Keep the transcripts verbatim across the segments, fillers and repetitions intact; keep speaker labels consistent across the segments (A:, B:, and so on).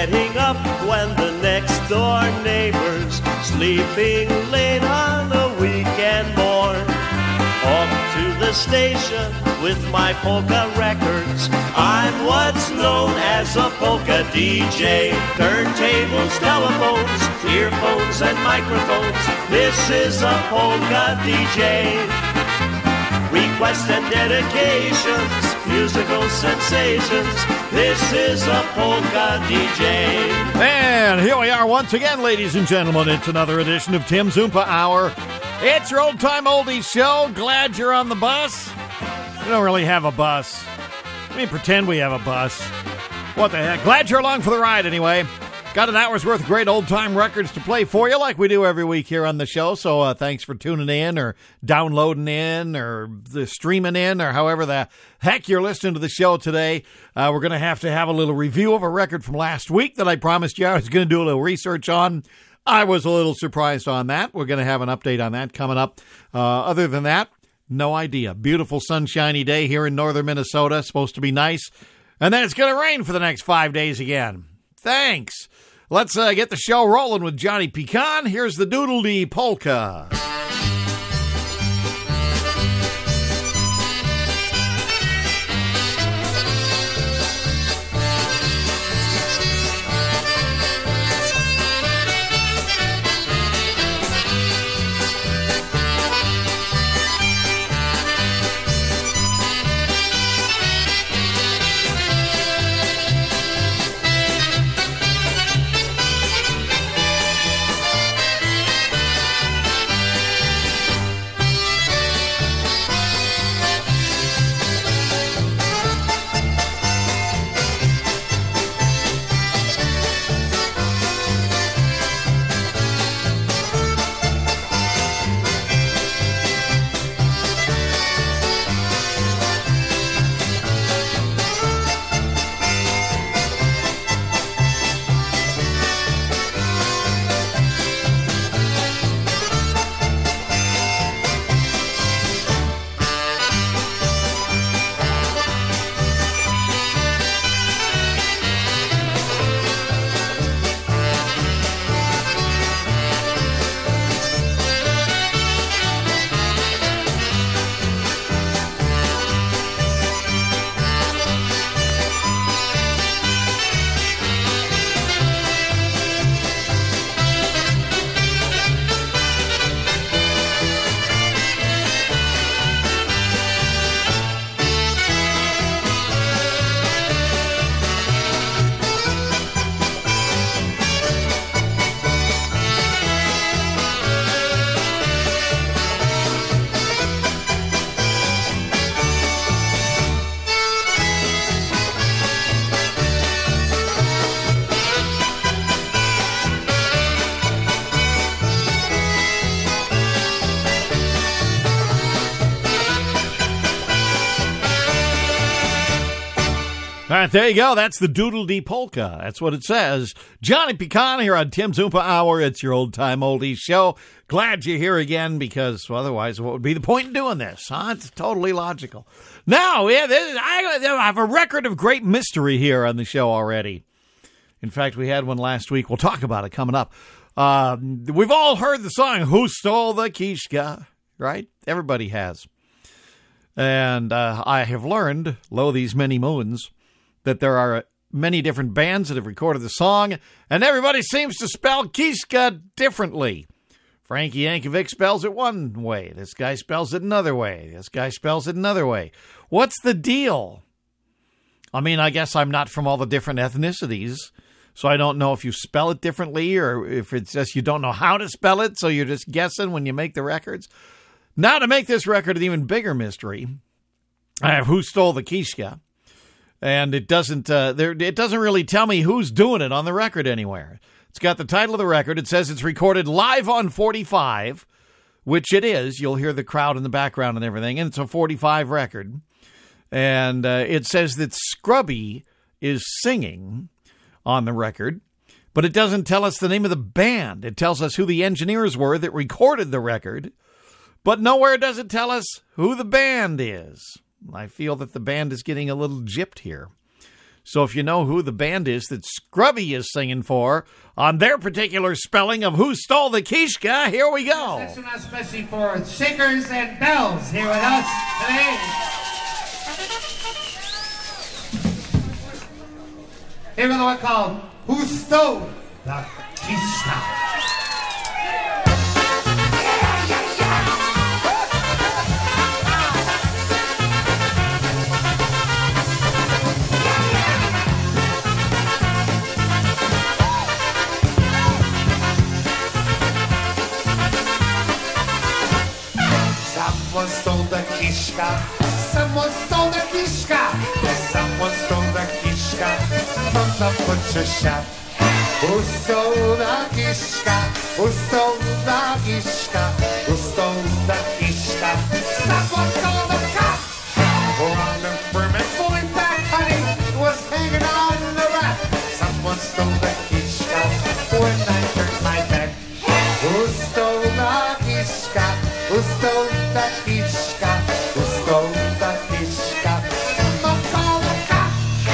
A: getting up when the next door neighbor's sleeping late on a weekend morn. Off to the station with my polka records. I'm what's known as a polka D J. Turntables, telephones, earphones and microphones. This is a polka D J. Requests and dedications, musical sensations. This is a polka D J.
B: And here we are once again, ladies and gentlemen. It's another edition of Tim Zumpa Hour. It's your old-time oldies show. Glad you're on the bus. We don't really have a bus. I mean, pretend we have a bus. What the heck? Glad you're along for the ride anyway. Got an hour's worth of great old-time records to play for you like we do every week here on the show. So uh, thanks for tuning in or downloading in or the streaming in or however the heck you're listening to the show today. Uh, we're going to have to have a little review of a record from last week that I promised you I was going to do a little research on. I was a little surprised on that. We're going to have an update on that coming up. Uh, other than that, no idea. Beautiful sunshiny day here in northern Minnesota. Supposed to be nice. And then it's going to rain for the next five days again. Thanks. Let's uh, get the show rolling with Johnny Pecan. Here's the Doodle-Dee Polka. All right, there you go. That's the Doodle-Dee Polka. That's what it says. Johnny Pecan here on Tim Zumpa Hour. It's your old-time oldies show. Glad you're here again because well, otherwise what would be the point in doing this? Huh? It's totally logical. Now, yeah, this, I, I have a record of great mystery here on the show already. In fact, we had one last week. We'll talk about it coming up. Uh, we've all heard the song, Who Stole the Kishka, right? Everybody has. And uh, I have learned, lo these many moons, that there are many different bands that have recorded the song, and everybody seems to spell Kishka differently. Frankie Yankovic spells it one way. This guy spells it another way. This guy spells it another way. What's the deal? I mean, I guess I'm not from all the different ethnicities, so I don't know if you spell it differently or if it's just you don't know how to spell it, so you're just guessing when you make the records. Now, to make this record an even bigger mystery, I have Who Stole the Kishka. And it doesn't uh, there, it doesn't really tell me who's doing it on the record anywhere. It's got the title of the record. It says it's recorded live on forty-five, which it is. You'll hear the crowd in the background and everything. And it's a forty-five record. And uh, it says that Scrubby is singing on the record. But it doesn't tell us the name of the band. It tells us who the engineers were that recorded the record. But nowhere does it tell us who the band is. I feel that the band is getting a little gypped here. So if you know who the band is that Scrubby is singing for on their particular spelling of Who Stole the Kishka, here we go.
C: This one especially for Shakers and Bells here with us today. Here we go, one called Who Stole the Kishka. Someone stole the kishka. Someone stole the kishka. Someone stole the kishka from the butcher shop. Who stole the kishka? Who stole the kishka? Who stole the kishka? Someone stole the cop. Or on the ferment fully back, honey, was hanging on the rack. Someone stole the kishka when I turned my back. Who stole the kishka? Who stole the kishka? Who stole the kishka? Someone call the cop.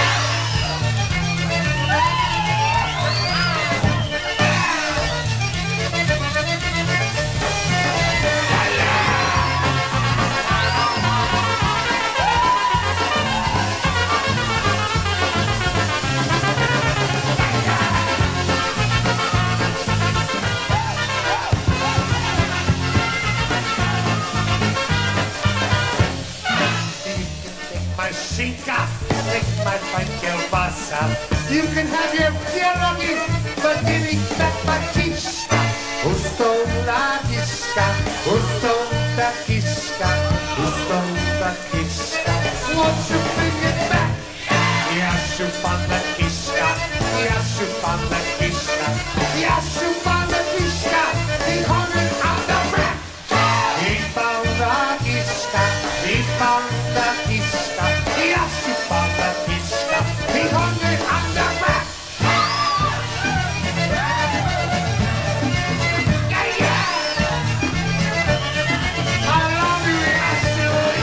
C: Shinka, take my fine kielbasa. You can have your pierogi, but give me back my kishka. Who stole the kishka? Who stole the kishka? Who stole the kishka? Won't you bring it back? Yes, you found the kishka. Yes, you found the kishka. Yes, you found the kishka. He hung it on the rack. He found the kishka. He found the kishka. Yes, you found the kishka. He hung it on the rack. Yeah, yeah. I love you, yes, you,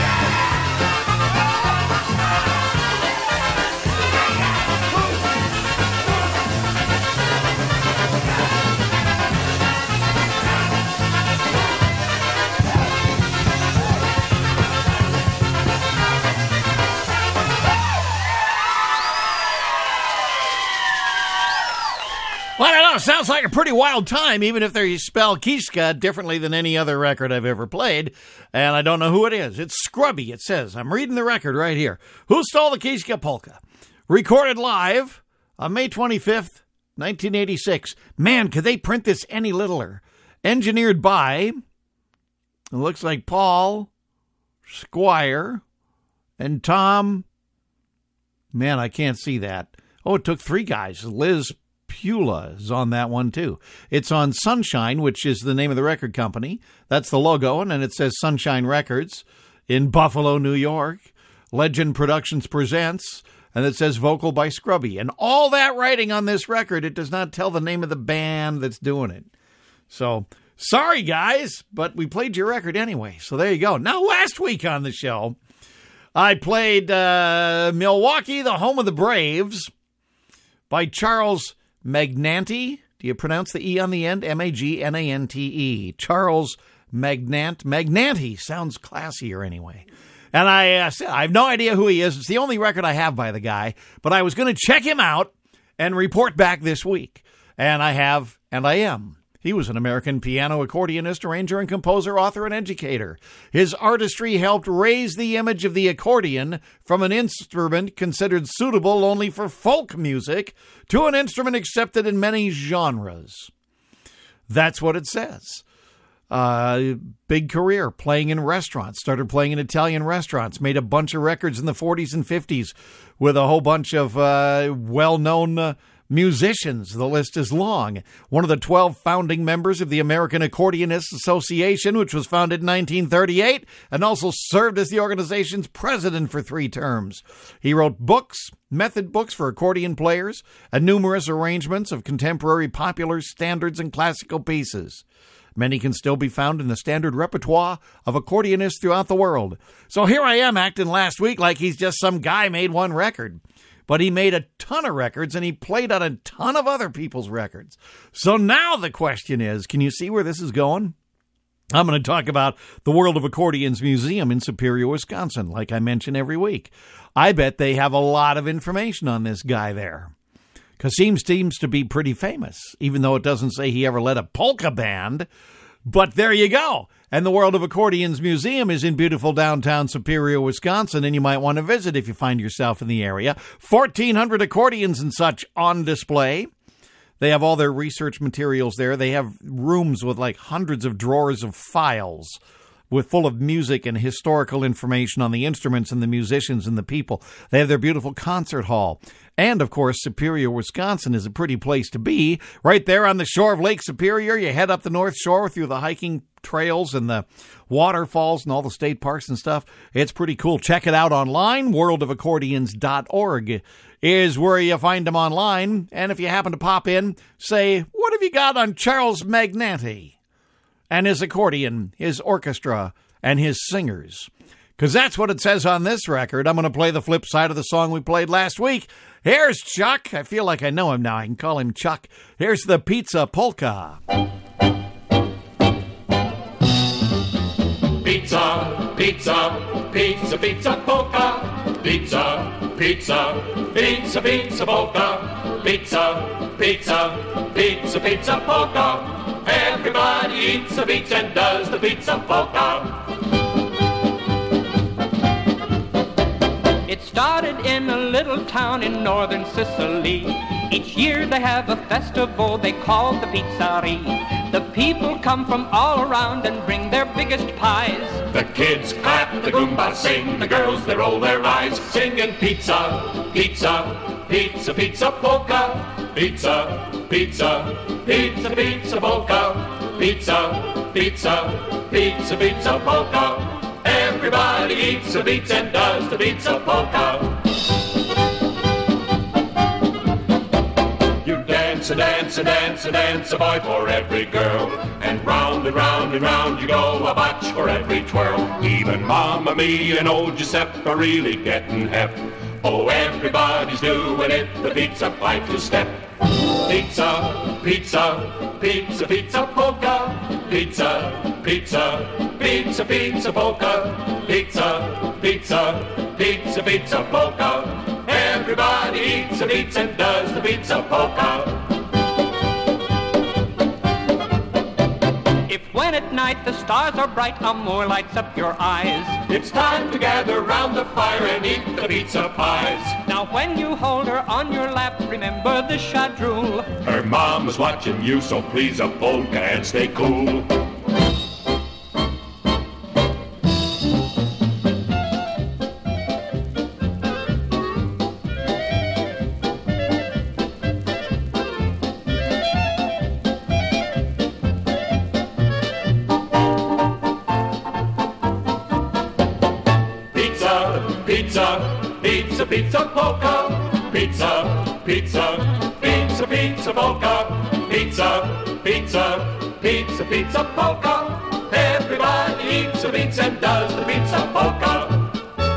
B: Well, I don't know. Sounds like a pretty wild time, even if they spell Kishka differently than any other record I've ever played. And I don't know who it is. It's Scrubby, it says. I'm reading the record right here. Who Stole the Kishka Polka? Recorded live on May twenty-fifth, nineteen eighty-six. Man, could they print this any littler? Engineered by, it looks like Paul Squire and Tom. Man, I can't see that. Oh, it took three guys. Liz Pula is on that one, too. It's on Sunshine, which is the name of the record company. That's the logo, and then it says Sunshine Records in Buffalo, New York. Legend Productions presents, and it says vocal by Scrubby. And all that writing on this record, it does not tell the name of the band that's doing it. So, sorry, guys, but we played your record anyway. So there you go. Now, last week on the show, I played uh, Milwaukee, the Home of the Braves by Charles Magnante. Do you pronounce the E on the end? M A G N A N T E. Charles Magnant. Magnante sounds classier anyway. And I uh, I have no idea who he is. It's the only record I have by the guy. But I was going to check him out and report back this week. And I have, and I am. He was an American piano accordionist, arranger, and composer, author, and educator. His artistry helped raise the image of the accordion from an instrument considered suitable only for folk music to an instrument accepted in many genres. That's what it says. Uh, big career playing in restaurants, started playing in Italian restaurants, made a bunch of records in the forties and fifties with a whole bunch of uh, well-known uh, musicians. The list is long. One of the twelve founding members of the American Accordionists Association, which was founded in nineteen thirty-eight, and also served as the organization's president for three terms. He wrote books, method books for accordion players, and numerous arrangements of contemporary popular standards and classical pieces. Many can still be found in the standard repertoire of accordionists throughout the world. So here I am acting last week like he's just some guy made one record. but he made a ton of records and he played on a ton of other people's records. So now the question is, can you see where this is going? I'm going to talk about the World of Accordions Museum in Superior, Wisconsin, like I mention every week. I bet they have a lot of information on this guy there, because he seems, seems to be pretty famous, even though it doesn't say he ever led a polka band. But there you go. And the World of Accordions Museum is in beautiful downtown Superior, Wisconsin, and you might want to visit if you find yourself in the area. fourteen hundred accordions and such on display. They have all their research materials there. They have rooms with like hundreds of drawers of files with full of music and historical information on the instruments and the musicians and the people. They have their beautiful concert hall. And, of course, Superior, Wisconsin is a pretty place to be. Right there on the shore of Lake Superior, you head up the North Shore through the hiking trails and the waterfalls and all the state parks and stuff. It's pretty cool. Check it out online. world of accordions dot org is where you find them online. And if you happen to pop in, say, what have you got on Charles Magnanti and his accordion, his orchestra, and his singers? Because that's what it says on this record. I'm going to play the flip side of the song we played last week. Here's Chuck. I feel like I know him now. I can call him Chuck. Here's the Pizza Polka.
D: Pizza, pizza, pizza, pizza polka. Pizza, pizza, pizza, pizza polka. Pizza, pizza, pizza, pizza polka. Everybody eats a pizza and does the pizza polka.
E: It started in a little town in northern Sicily. Each year they have a festival they call the Pizzeria. The people come from all around and bring their biggest pies.
D: The kids clap, the Goombas sing, the girls they roll their eyes, singing pizza, pizza, pizza, pizza polka. Pizza, pizza, pizza, pizza polka. Pizza, pizza, pizza, pizza polka. Everybody eats a pizza and does the pizza polka. You dance and dance and dance and dance, a boy for every girl. And round and round and round you go, a botch for every twirl. Even Mamma Mia and old Giuseppe are really getting hep. Oh, everybody's doing it, the pizza fight to step. Pizza, pizza, pizza, pizza polka. Pizza, pizza, pizza, pizza polka. Pizza, pizza, pizza, pizza polka. Everybody eats a pizza and does the pizza polka.
E: If when at night the stars are bright, a moor lights up your eyes.
D: It's time to gather round the fire and eat the pizza pies.
E: Now when you hold her on your lap, remember the shadrul.
D: Her mom is watching you, so please a polka and stay cool. Pizza, pizza, pizza polka. Pizza, pizza, pizza, pizza polka. Pizza, pizza, pizza, pizza polka. Everybody eats a pizza and does the pizza polka.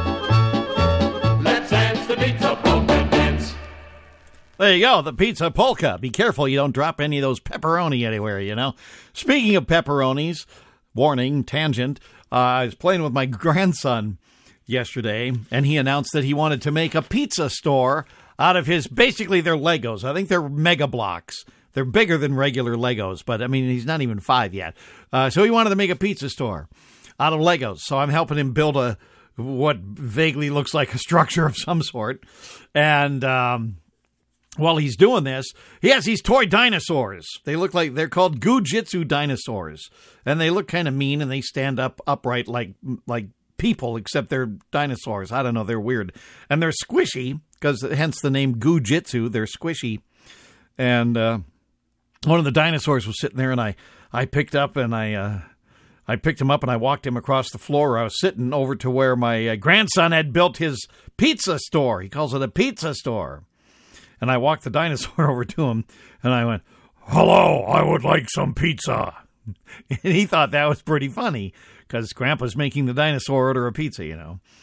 D: Let's dance the pizza polka dance.
B: There you go, the Pizza Polka. Be careful you don't drop any of those pepperoni anywhere, you know. Speaking of pepperonis, warning, tangent, uh, I was playing with my grandson yesterday, and he announced that he wanted to make a pizza store out of his, basically they're Legos. I think they're Mega Blocks. They're bigger than regular Legos, but I mean, he's not even five yet. Uh, so he wanted to make a pizza store out of Legos. So I'm helping him build a, what vaguely looks like a structure of some sort. And um, while he's doing this, he has these toy dinosaurs. They look like, they're called Goo-Jitsu dinosaurs. And they look kind of mean, and they stand up upright like like people, except they're dinosaurs. I don't know, they're weird. And they're squishy, because hence the name Goo-Jitsu. They're squishy. And uh, one of the dinosaurs was sitting there, and I, I picked up and I uh, I picked him up and I walked him across the floor. I was sitting over to where my uh, grandson had built his pizza store. He calls it a pizza store. And I walked the dinosaur over to him, and I went, "Hello, I would like some pizza." And he thought that was pretty funny, because Grandpa's making the dinosaur order a pizza, you know.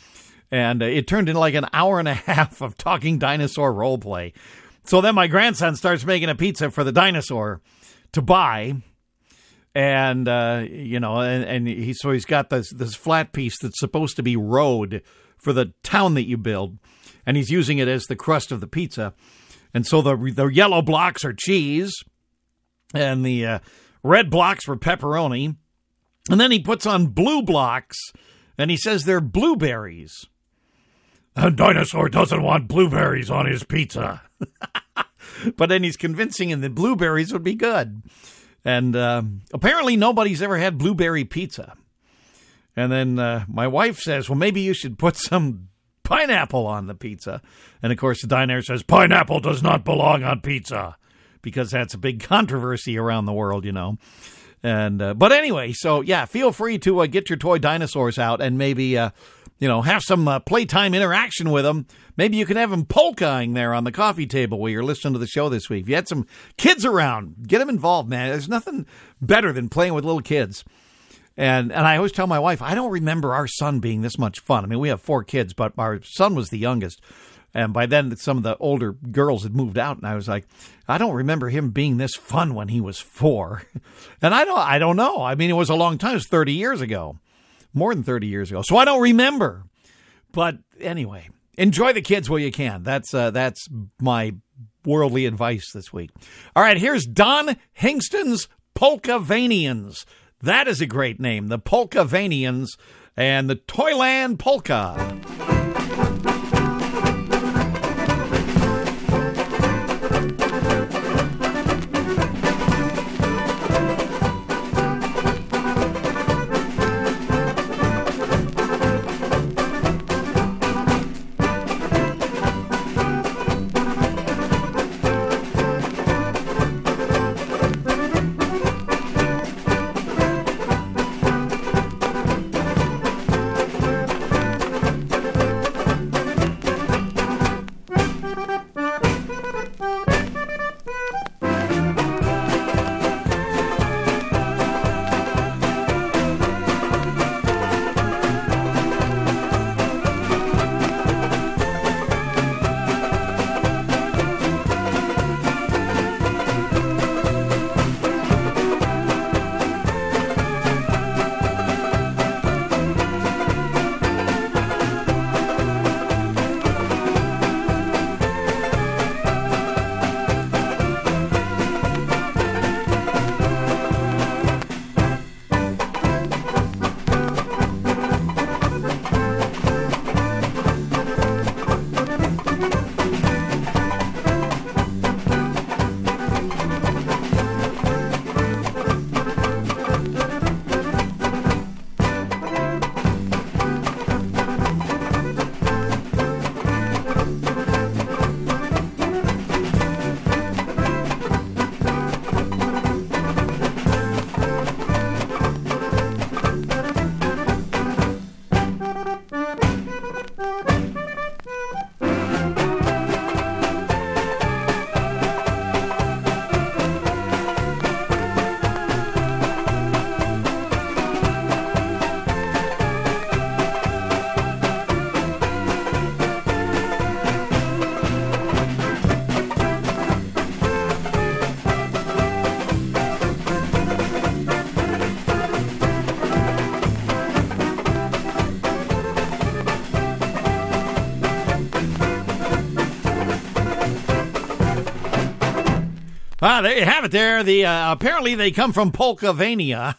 B: And uh, it turned into like an hour and a half of talking dinosaur role play. So then my grandson starts making a pizza for the dinosaur to buy. And, uh, you know, and, and he, so he's got this, this flat piece that's supposed to be road for the town that you build. And he's using it as the crust of the pizza. And so the, the yellow blocks are cheese and the uh, red blocks were pepperoni. And then he puts on blue blocks and he says they're blueberries. A dinosaur doesn't want blueberries on his pizza. But then he's convincing him that blueberries would be good. And uh, apparently nobody's ever had blueberry pizza. And then uh, my wife says, well, maybe you should put some pineapple on the pizza. And, of course, the diner says, pineapple does not belong on pizza. Because that's a big controversy around the world, you know. And uh, But anyway, so, yeah, feel free to uh, get your toy dinosaurs out and maybe... Uh, You know, have some uh, playtime interaction with them. Maybe you can have them polkaing there on the coffee table while you're listening to the show this week. If you had some kids around, get them involved, man. There's nothing better than playing with little kids. And and I always tell my wife, I don't remember our son being this much fun. I mean, we have four kids, but our son was the youngest. And by then, some of the older girls had moved out. And I was like, I don't remember him being this fun when he was four. And I don't, I don't know. I mean, it was a long time. It was thirty years ago. More than thirty years ago. So I don't remember. But anyway, enjoy the kids while you can. That's uh, that's my worldly advice this week. All right, here's Don Hingston's Polkavanians. That is a great name. The Polkavanians and the Toyland Polka. Ah, there you have it there. The uh, apparently they come from Polkavania.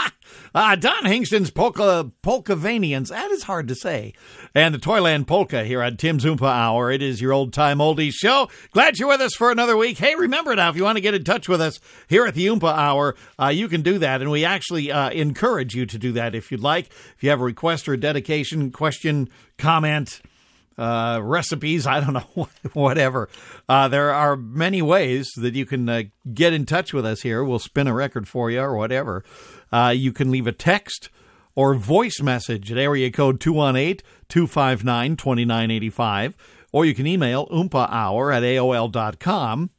B: uh, Don Hingston's Polka Polkavanians. That is hard to say. And the Toyland Polka here on Tim's Oompa Hour. It is your old-time oldies show. Glad you're with us for another week. Hey, remember now, if you want to get in touch with us here at the Oompa Hour, uh, you can do that. And we actually uh, encourage you to do that if you'd like. If you have a request or a dedication, question, comment, Uh, recipes, I don't know, whatever. Uh, there are many ways that you can uh, get in touch with us here. We'll spin a record for you or whatever. Uh, you can leave a text or voice message at area code two one eight, two five nine, two nine eight five. Or you can email oompa hour at A O L dot com.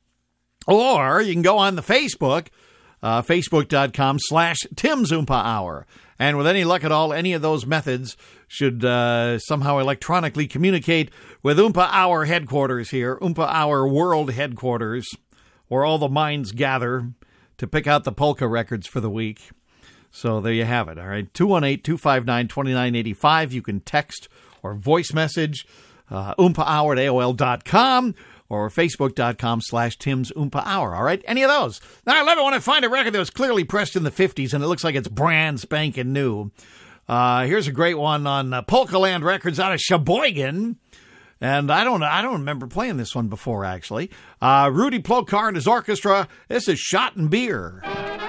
B: Or you can go on the Facebook, uh, facebook dot com slash Tim's Oompa Hour. And with any luck at all, any of those methods should uh, somehow electronically communicate with Oompa Hour headquarters here, Oompa Hour World headquarters, where all the minds gather to pick out the polka records for the week. So there you have it, all right? two one eight, two five nine, two nine eight five. You can text or voice message uh, Oompa Hour at A O L dot com or Facebook.com slash Tim's Oompa Hour, all right? Any of those. Now, I love it when I find a record that was clearly pressed in the fifties and it looks like it's brand spanking new. Uh, here's a great one on uh, Polka Land Records out of Sheboygan. And I don't I don't remember playing this one before, actually. Uh, Rudy Plokar and his orchestra. This is Shot and Beer.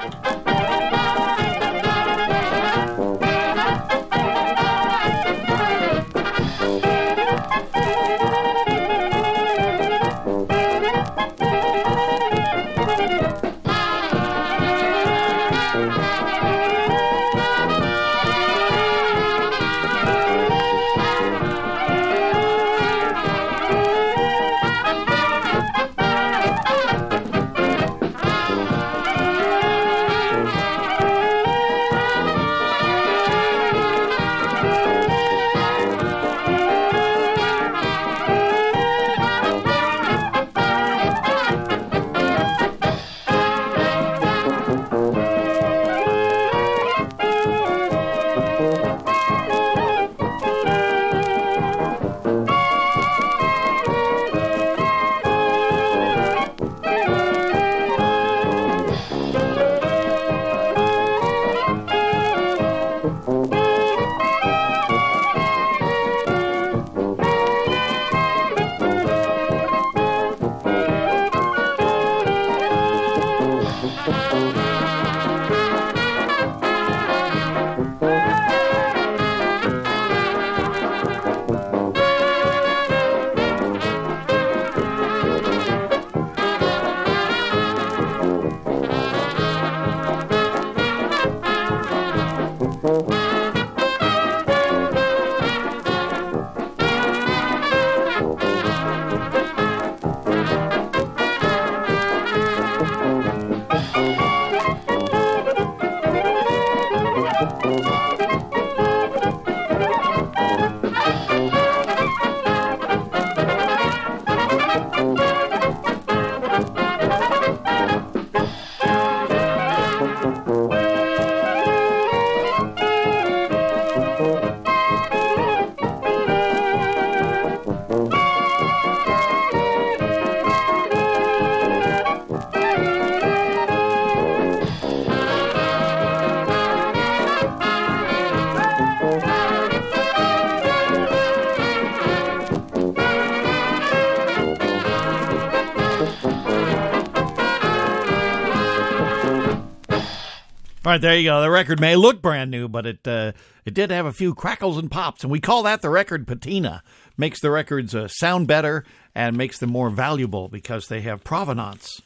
B: All right, there you go. The record may look brand new, but it uh, it did have a few crackles and pops, and we call that the record patina. Makes the records uh, sound better and makes them more valuable because they have provenance.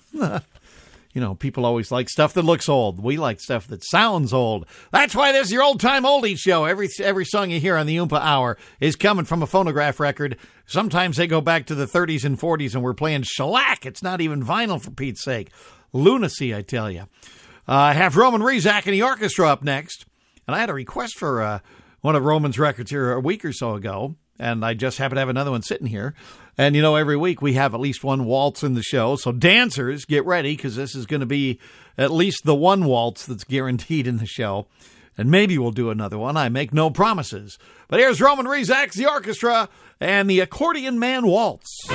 B: You know, people always like stuff that looks old. We like stuff that sounds old. That's why this is your old-time oldies show. Every every song you hear on the Oompa Hour is coming from a phonograph record. Sometimes they go back to the thirties and forties, and we're playing shellac. It's not even vinyl, for Pete's sake. Lunacy, I tell you. Uh, I have Roman Rizak and the orchestra up next. And I had a request for uh, one of Roman's records here a week or so ago. And I just happen to have another one sitting here. And, you know, every week we have at least one waltz in the show. So dancers, get ready, because this is going to be at least the one waltz that's guaranteed in the show. And maybe we'll do another one. I make no promises. But here's Roman Rizak, the orchestra, and the Accordion Man Waltz.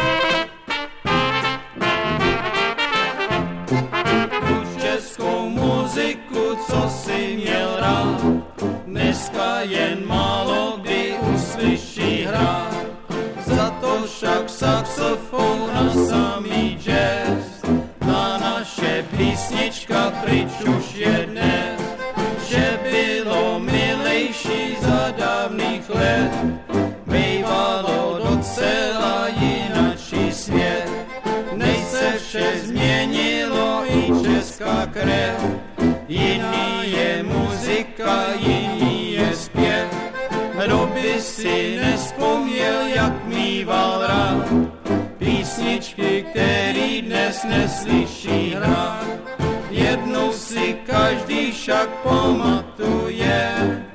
F: Muzyku, co si měl rád, dneska jen málo kdy uslyší hrát. Za to však saxofon a samý jazz, ta naše písnička pryč už je dnes. Že bylo milejší za dávných let, bývalo docela jinačí svět. Než se vše změnilo i česká krev, jiný je muzika, jiný je zpěv. Kdo by si nespomněl, jak mýval rád písničky, který dnes neslyší hrát. Jednou si každý však pamatuje,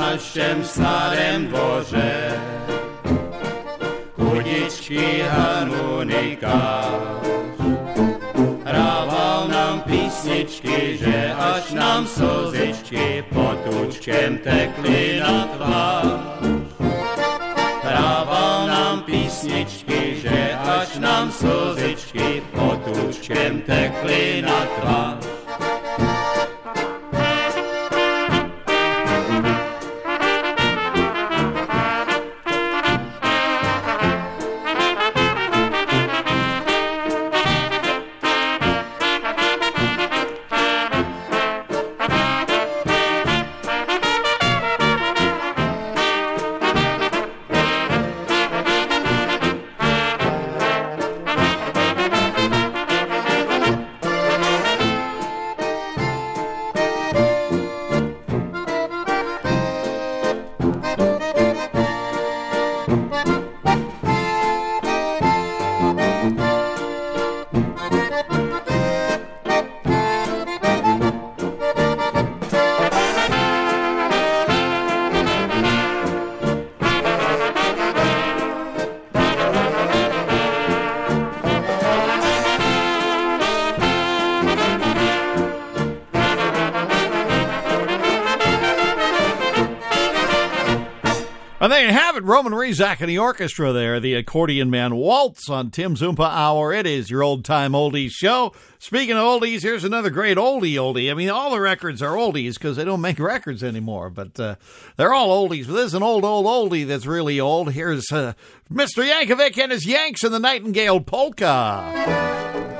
F: našem starém dvoře. Chudičký harmonikář hrával nám písničky, že až nám slzičky potůčkem tekly na tvář. Hrával nám písničky, že až nám slzičky potůčkem tekly na tvář.
B: And there you have it, Roman Rizak and the orchestra there, the accordion man Waltz on Tim's Oompa Hour. It is your old-time oldies show. Speaking of oldies, here's another great oldie oldie. I mean, all the records are oldies because they don't make records anymore, but uh, they're all oldies. But this is an old, old oldie that's really old. Here's uh, Mister Yankovic and his Yanks and the Nightingale Polka.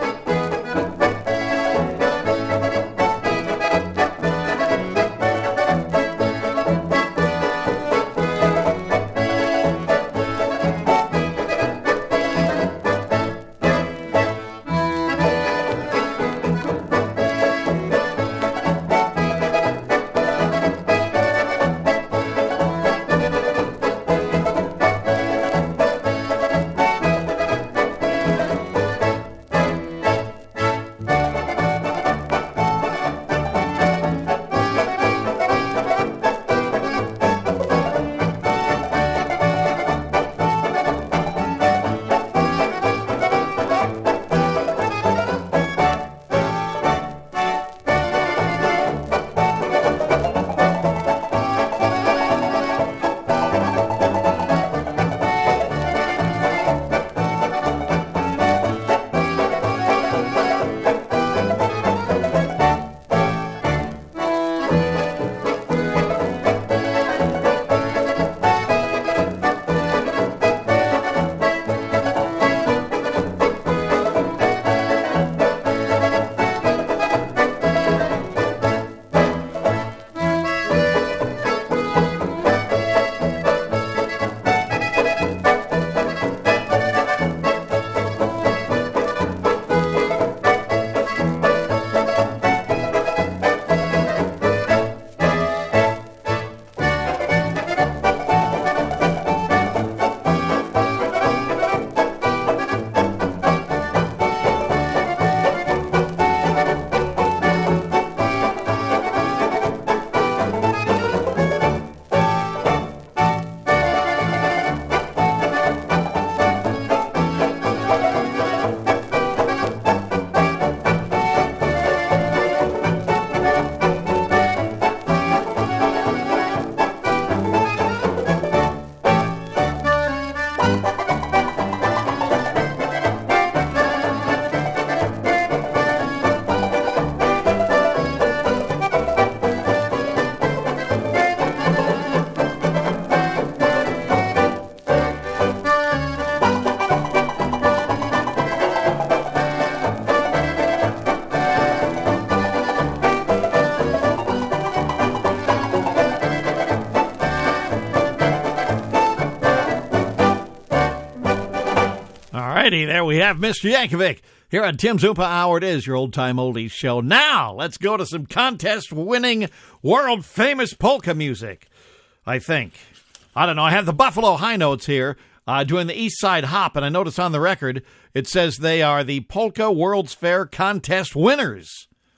B: There we have Mister Yankovic here on Tim's Oompa Hour. It is your old-time oldies show. Now, let's go to some contest-winning, world-famous polka music, I think. I don't know. I have the Buffalo High Notes here uh, doing the East Side Hop, and I notice on the record it says they are the Polka World's Fair contest winners.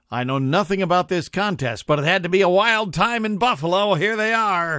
B: I know nothing about this contest, but it had to be a wild time in Buffalo. Here they are.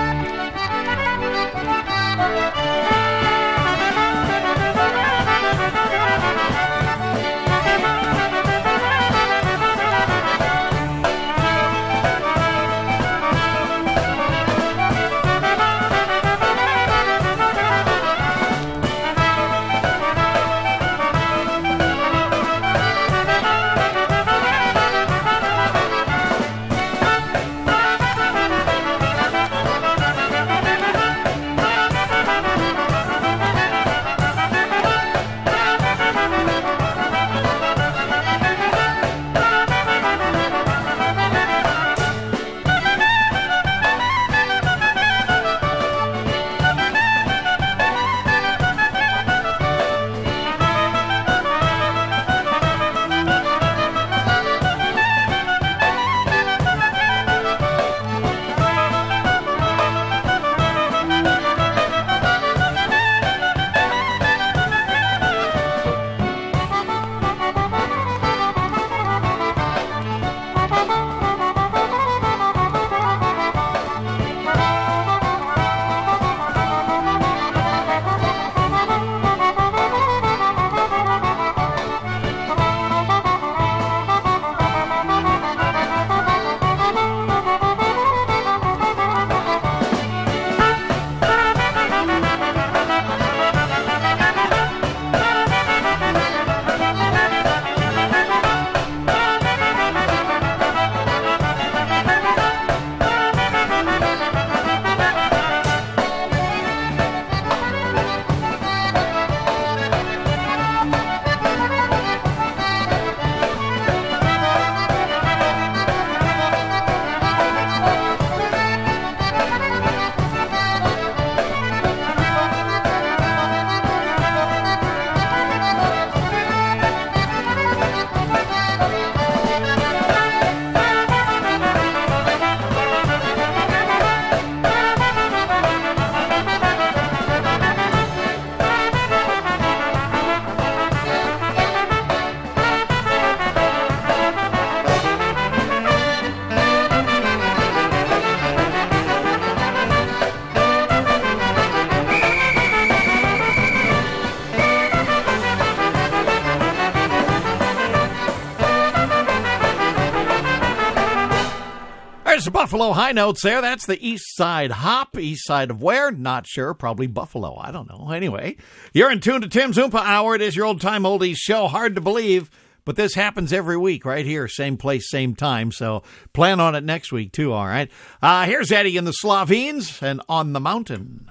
B: There's Buffalo High Notes there. That's the East Side Hop. East side of where? Not sure. Probably Buffalo. I don't know. Anyway, you're in tune to Tim's Oompa Hour. It is your old-time oldies show. Hard to believe, but this happens every week right here. Same place, same time. So plan on it next week, too, all right? Uh, here's Eddie and the Slovene and On the Mountain.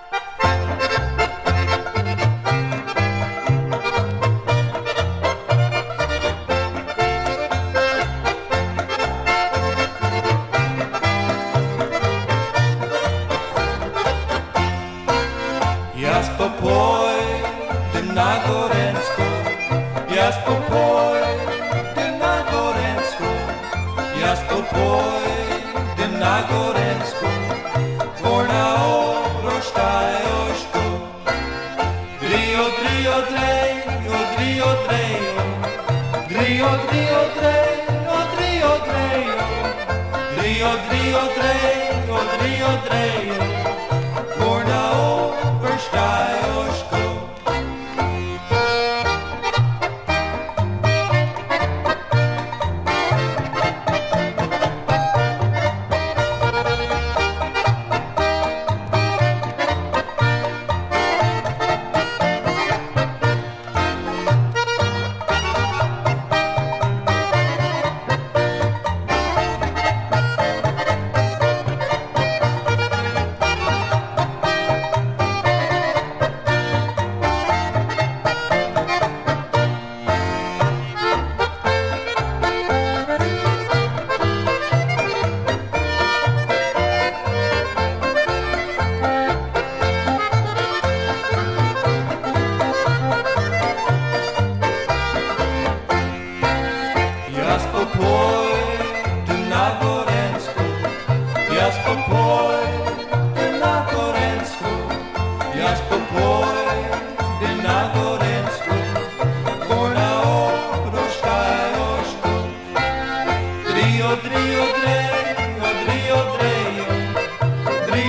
G: Na Gorensku, ja spokojny na Gorensku, ja spokojny na Gorensku, Gorna Obroštajošku. Drio, drio, drejo, drio, drejo, drio, drio, drejo, drio, drejo, drio, drio, drejo, drio, drejo, Gorna Obroštajošku.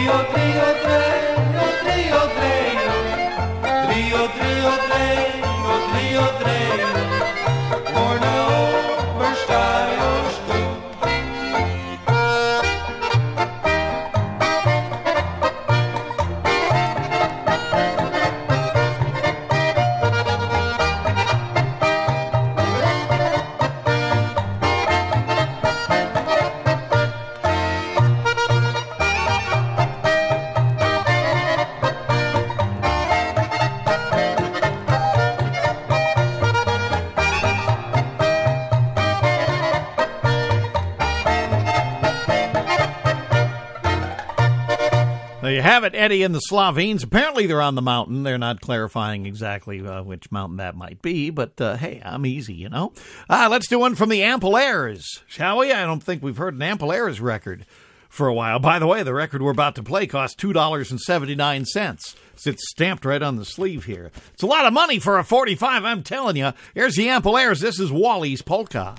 G: Drio, drio, drio, drio, drio. Drio, drio, drio, drio, drio. Vorne Obersteigerstuhl.
B: There you have it, Eddie and the Slovenes. Apparently they're on the mountain. They're not clarifying exactly uh, which mountain that might be, but uh, hey, I'm easy, you know. Uh, let's do one from the Ampolaires, shall we? I don't think we've heard an Ampolaires record for a while. By the way, the record we're about to play costs two dollars and seventy-nine cents. It's stamped right on the sleeve here. It's a lot of money for a forty-five, I'm telling you. Here's the Ampolaires. This is Wally's Polka.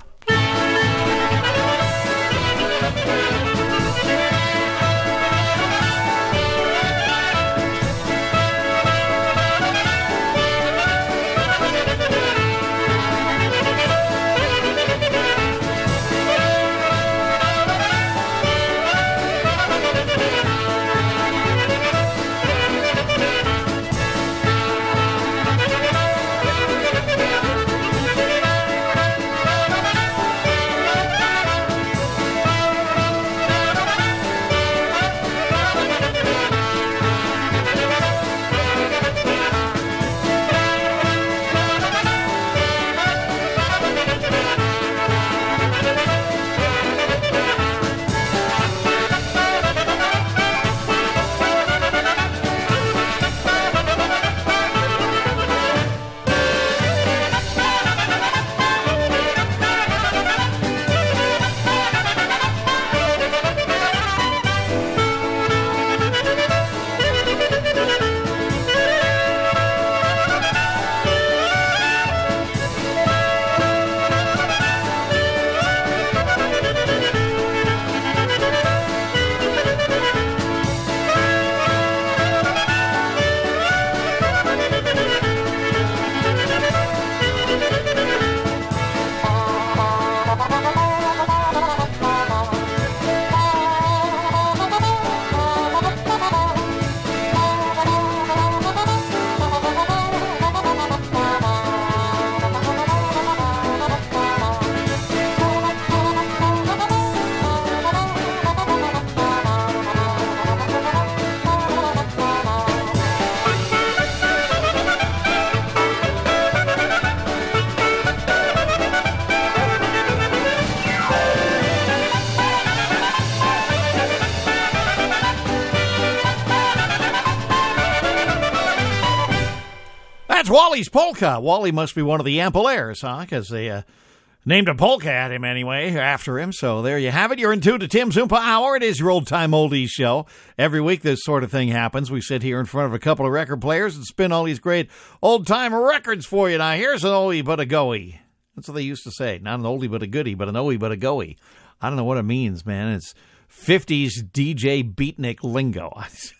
B: That's Wally's Polka. Wally must be one of the Ampolaires, huh? Because they uh, named a polka at him anyway, after him. So there you have it. You're in tune to Tim's Oompa Hour. It is your old-time oldies show. Every week this sort of thing happens. We sit here in front of a couple of record players and spin all these great old-time records for you. Now, here's an oldie but a goey. That's what they used to say. Not an oldie but a goodie, but an oldie but a goey. I don't know what it means, man. It's fifties D J beatnik lingo.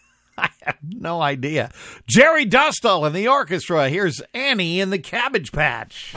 B: I have no idea. Jerry Dostal and the orchestra. Here's Annie in the Cabbage Patch.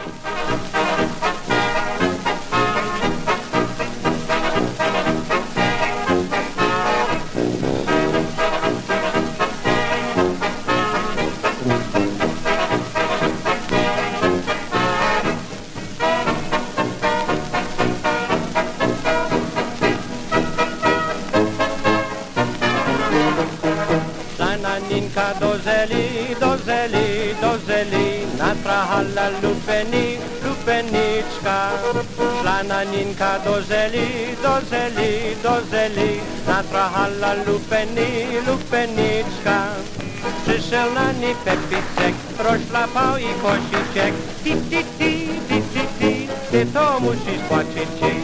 H: Ninka dozeli, dozeli, dozeli, natrahalla lupeni, lupeniczka. Szla na Ninka dozeli, dozeli, dozeli, natrahalla lupeni, lupeniczka. Przyszedł na ni Pepicek, rozszlapał i kosiciek. Ti, ti, ti, ti, ti, ti, ty to musisz płacić ci.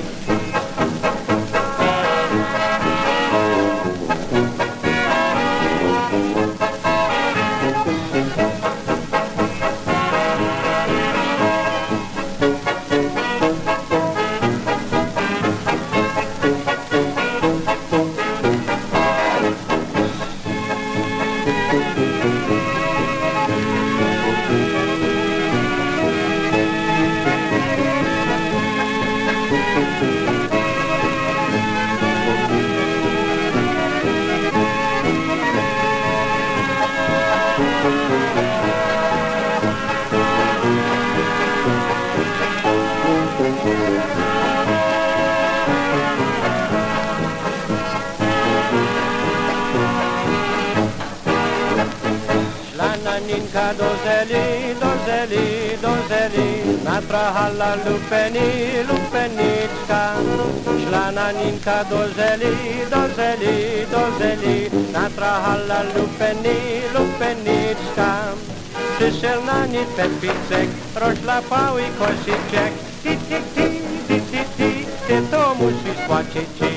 H: ninka dozeli, dozeli, dozeli, na trahalla lupeni, lupeniczka. Szla na ninka dozeli, dozeli, dozeli, na trahalla lupeni, lupeniczka. Przyszedł na nie Pepicek, rozlapał i kosyczek. Ti, ti, ti, ti, ti, ti, ty to musisz płacić ci.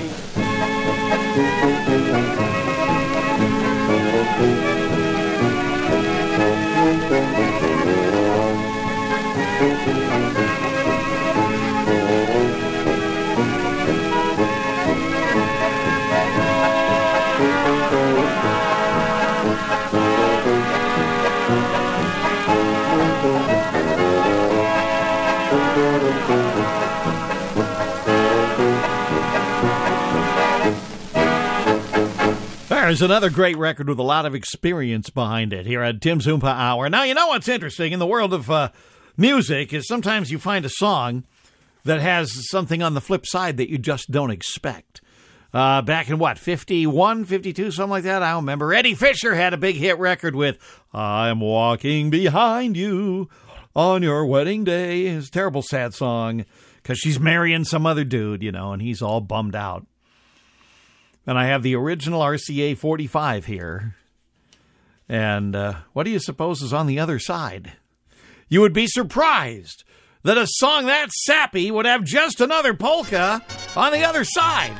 B: There's another great record with a lot of experience behind it here at Tim's Oompa Hour. Now, you know what's interesting in the world of uh, music is sometimes you find a song that has something on the flip side that you just don't expect. Uh, back in, what, fifty-one, fifty-two, something like that? I don't remember. Eddie Fisher had a big hit record with I'm Walking Behind You on Your Wedding Day. It's a terrible, sad song because she's marrying some other dude, you know, and he's all bummed out. And I have the original R C A forty-five here. And uh, what do you suppose is on the other side? You would be surprised that a song that sappy would have just another polka on the other side.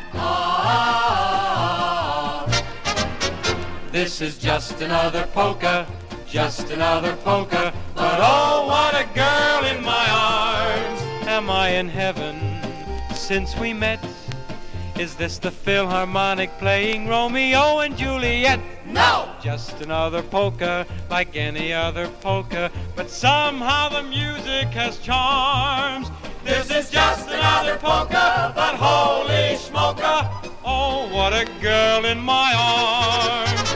F: Ah, this is just another polka, just another polka. But oh, what a girl in my arms.
H: Am I in heaven since we met? Is this the Philharmonic playing Romeo and Juliet?
F: No!
H: Just another polka, like any other polka, but somehow the music has charms.
F: This is just another polka, but holy smoker!
H: Oh, what a girl in my arms.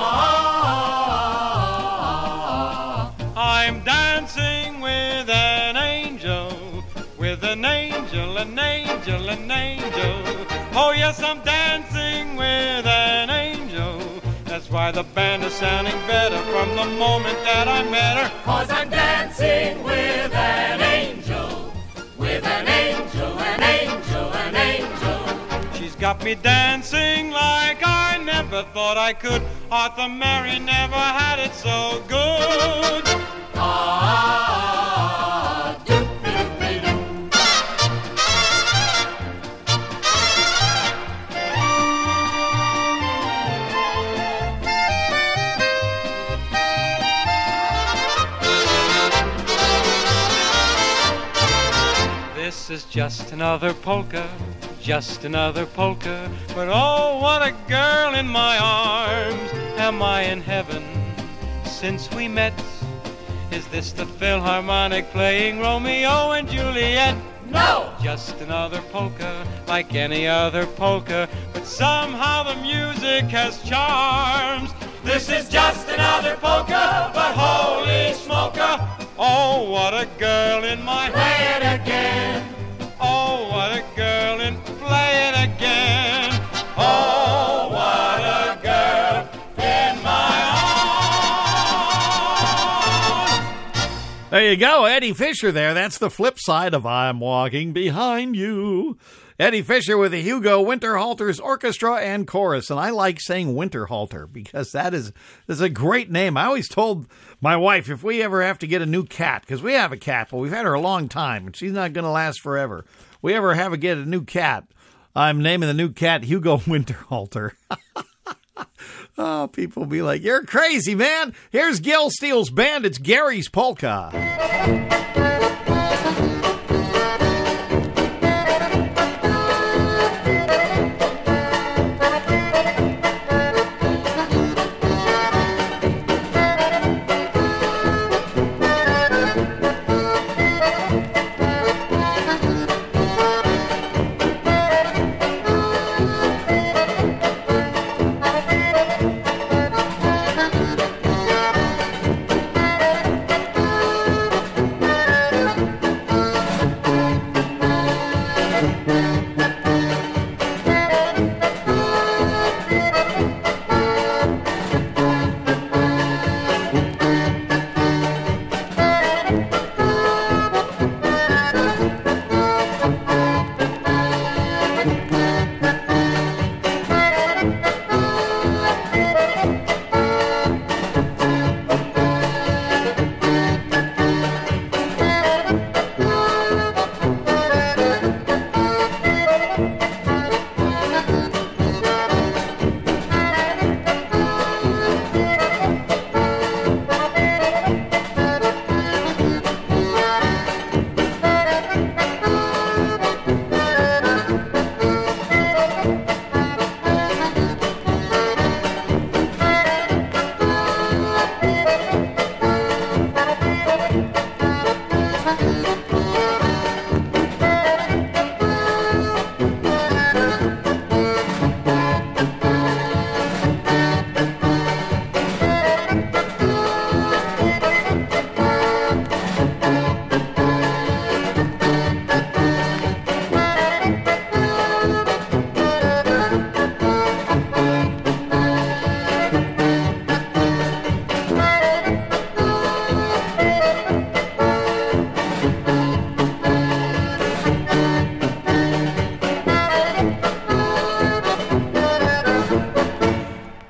F: Ah,
H: I'm dancing with an angel, with an angel, an angel, an angel. Oh yes, I'm dancing with an angel. That's why the band is sounding better from the moment that I met her.
F: Cause I'm dancing with an angel, with an angel, an angel, an angel.
H: She's got me dancing like I never thought I could. Arthur Mary never had it so good.
F: Ah, doop-a-doop-a-doo.
H: This is just another polka, just another polka. But oh, what a girl in my arms. Am I in heaven since we met? Is this the Philharmonic playing Romeo and Juliet?
F: No!
H: Just another polka, like any other polka, but somehow the music has charms.
F: This is just another polka, but holy smoker!
H: Oh, what a girl in my...
F: Play it again!
H: Oh, what a girl in... Play it again!
F: Oh, what a girl in my arms!
B: There you go, Eddie Fisher there. That's the flip side of I'm Walking Behind You. Eddie Fisher with the Hugo Winterhalter's Orchestra and Chorus. And I like saying Winterhalter because that is, is a great name. I always told my wife if we ever have to get a new cat, because we have a cat, but we've had her a long time, and she's not going to last forever. We ever have to get a new cat, I'm naming the new cat Hugo Winterhalter. Oh, people be like, you're crazy, man. Here's Gil Steele's band. It's Gary's Polka.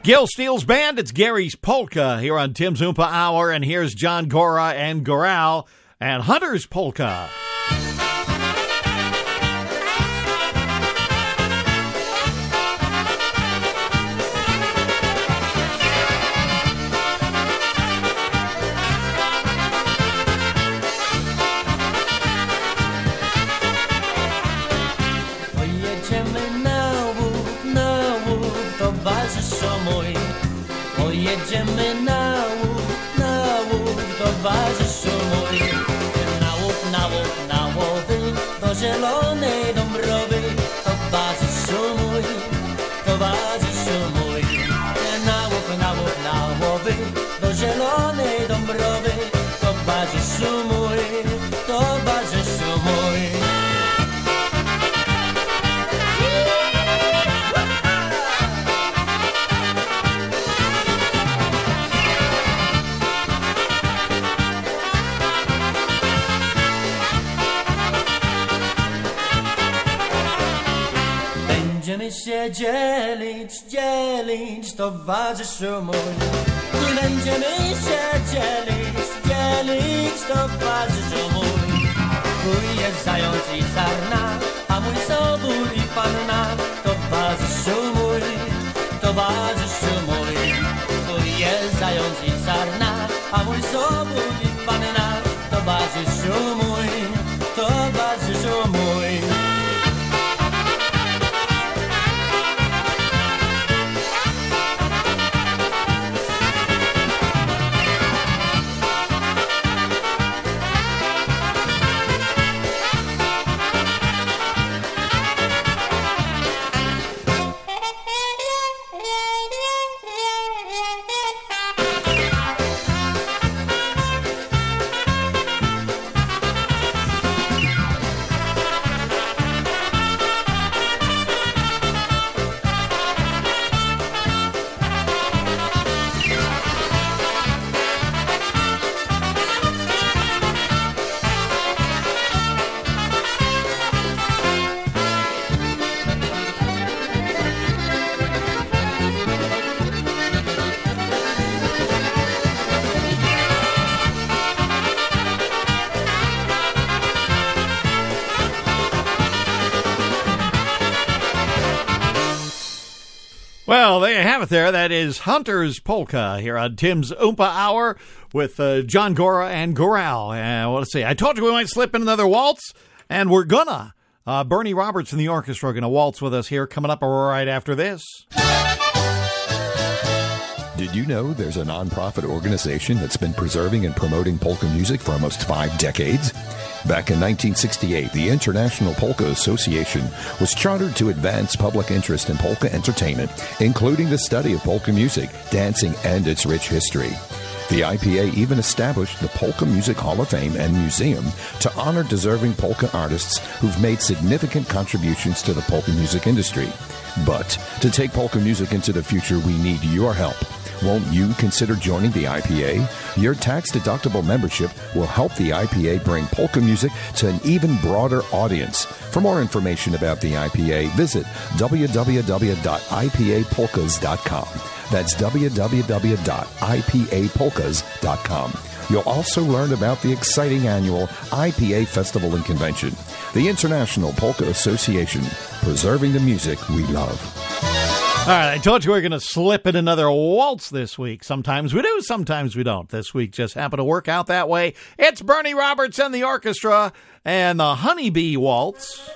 B: Gil Steele's band, it's Gary's Polka here on Tim's Oompa Hour, and here's John Gora and Goral and Hunter's Polka.
I: Jedziemy na łów, na łów, towarzyszu mój. Na łów, na łów, na łowy, do zielonej Dąbrowy. Towarzyszu mój, towarzyszu mój. Na łów, na łów, na łowy, do zielonej Dąbrowy. Towarzyszu mój, towarzyszu mój. Będziemy się dzielić, dzielić, towarzyszu mój. Będziemy się dzielić, dzielić, towarzyszu mój. Mój jest zając i sarna, a mój sobór i panna. Towarzyszu mój, towarzyszu mój. Mój jest zając i sarna, a mój sobór i panna. Towarzyszu mój, towarzyszu mój.
B: Well, there you have it there. That is Hunter's Polka here on Tim's Oompa Hour with uh, John Gora and Goral. And uh, well, let's see. I told you we might slip in another waltz, and we're gonna. Uh, Bernie Roberts and the orchestra are going to waltz with us here coming up right after this.
J: Did you know there's a nonprofit organization that's been preserving and promoting polka music for almost five decades? Back in nineteen sixty-eight, the International Polka Association was chartered to advance public interest in polka entertainment, including the study of polka music, dancing, and its rich history. The I P A even established the Polka Music Hall of Fame and Museum to honor deserving polka artists who've made significant contributions to the polka music industry. But to take polka music into the future, we need your help. Won't you consider joining the I P A? Your tax-deductible membership will help the I P A bring polka music to an even broader audience. For more information about the I P A, visit w w w dot i p a polkas dot com. That's w w w dot i p a polkas dot com. You'll also learn about the exciting annual I P A Festival and Convention, the International Polka Association, preserving the music we love.
B: All right, I told you we were going to slip in another waltz this week. Sometimes we do, sometimes we don't. This week just happened to work out that way. It's Bernie Roberts and the orchestra and the Honeybee Waltz.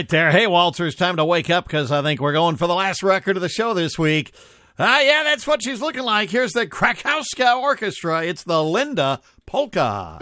B: right there. Hey, Walter, it's time to wake up because I think we're going for the last record of the show this week. Ah, uh, yeah, that's what she's looking like. Here's the Krakowska Orchestra. It's the Linda Polka.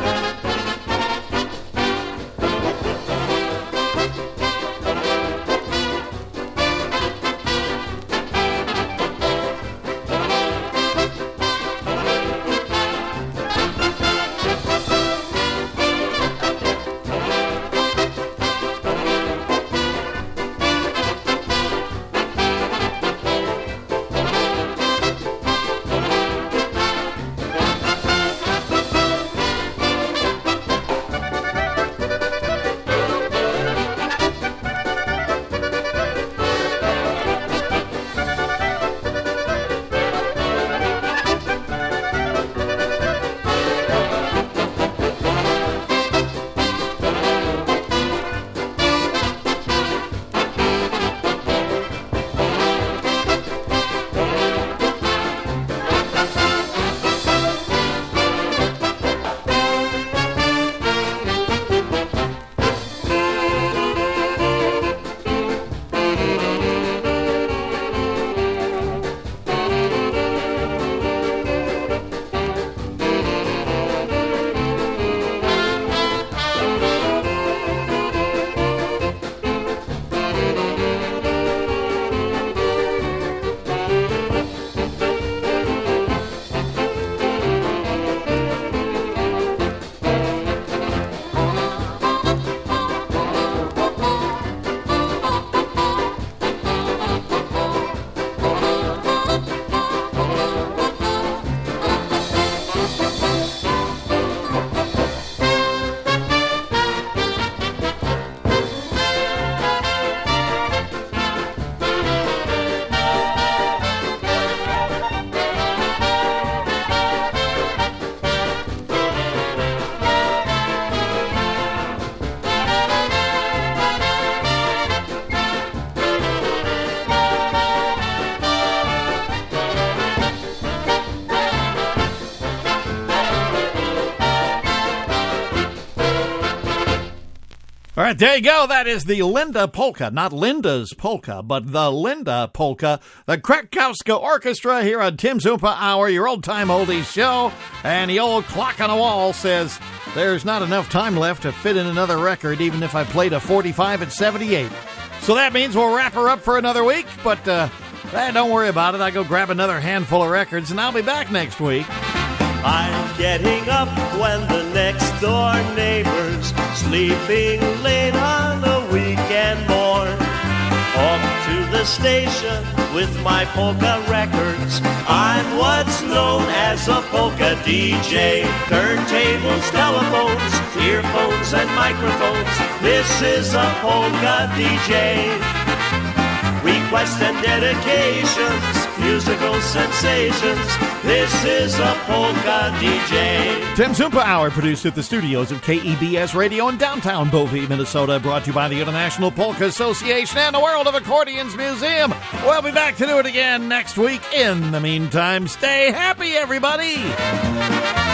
B: All right, there you go. That is the Linda Polka. Not Linda's Polka, but the Linda Polka. The Krakowska Orchestra here on Tim's Oompa Hour, your old-time oldies show. And the old clock on the wall says there's not enough time left to fit in another record, even if I played a forty-five at seventy-eight. So that means we'll wrap her up for another week, but uh, eh, don't worry about it. I'll go grab another handful of records, and I'll be back next week.
A: I'm getting up when the next door neighbor's sleeping late on a weekend morn. Off to the station with my polka records. I'm what's known as a polka D J. Turntables, telephones, earphones, and microphones. This is a polka D J. Requests and dedications, musical sensations. This is a polka D J.
B: Tim's Oompa Hour, produced at the studios of K E B S Radio in downtown Bovey, Minnesota. Brought to you by the International Polka Association and the World of Accordions Museum. We'll be back to do it again next week. In the meantime, stay happy, everybody.